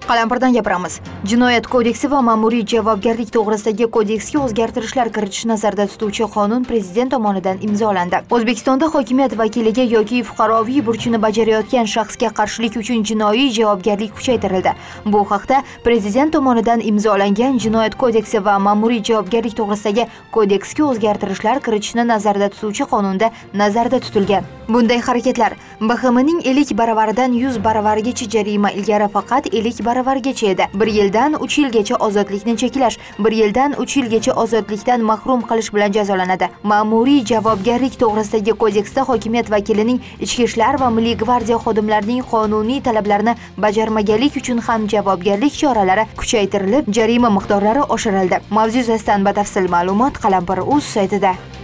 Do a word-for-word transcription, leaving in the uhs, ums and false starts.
Qalampirdan gapiramiz. Jinoyat kodeksi va ma'muriy javobgarlik to'g'risidagi kodeksga o'zgartirishlar kiritish nazarda tutuvchi qonun prezident tomonidan imzolandi. O'zbekistonda hokimiyat vakiliga yoki fuqaroviy burchini bajarayotgan shaxsga qarshilik uchun jinoiy javobgarlik kuchaytirildi. Bu haqda prezident tomonidan imzolangan Jinoyat kodeksi va ma'muriy javobgarlik to'g'risidagi kodeksga o'zgartirishlar kiritishni nazarda tutuvchi qonunda nazarda tutilgan. Bunday harakatlar B X Mning ellik baravaridan yuz baravarigacha jarima ilgari faqat ellik baravargacha edi. bir yildan uch yilgacha ozodlikni cheklash, bir yildan uch yilgacha ozodlikdan mahrum qilish bilan jazolanadi. Ma'muriy javobgarlik to'g'risidagi kodeksda hokimiyat vakilining ichki ishlar va milliy gvardiya xodimlarining qonuniy talablarini bajarmaganlik uchun ham javobgarlik choralari kuchaytirilib, jarima miqdorlari oshirildi. Mavzu yuzasidan batafsil ma'lumot Qalampir.uz saytida.